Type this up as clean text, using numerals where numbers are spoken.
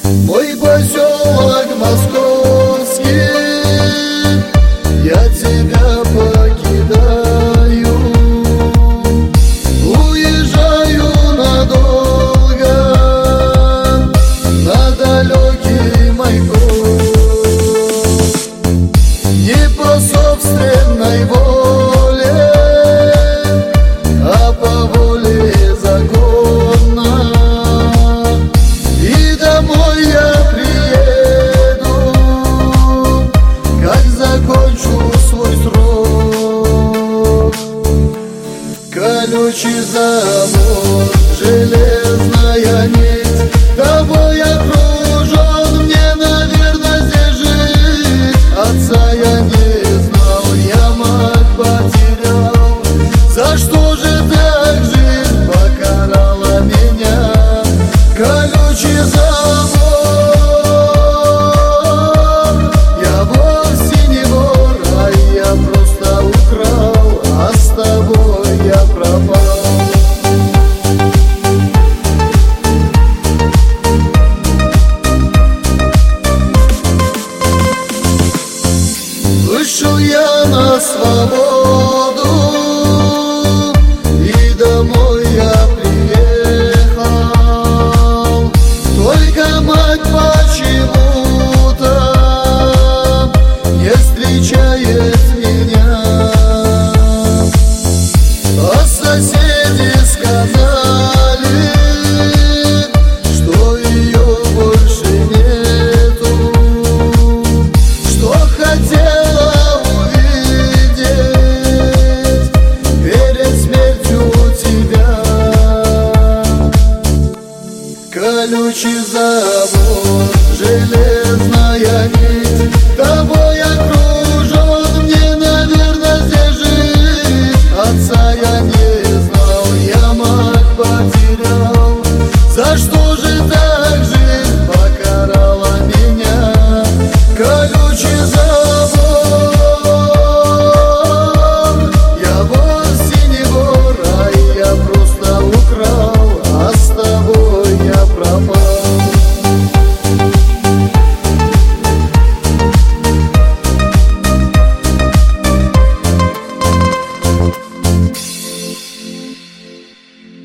Мой поселок московский, я тебя покидаю, уезжаю надолго на далекий мой город. Не по собственной воле, а по воле законной. И домой я приеду, как закончу свой срок. Колючий забор, железная нить, тобой окружен, мне, наверное, здесь жить. Отца я не знал, я мать потерял. За что же так жизнь покарала меня? Колючий забор, я вовсе не вор, а я просто украл, а с тобой я пропал. Вышел я на свободу, и домой я приехал. Только мать почему-то не встречает меня. А соседи сказали, что ее больше нету, что хотела увидеть перед смертью тебя. Колючий забор, железная нить, тобой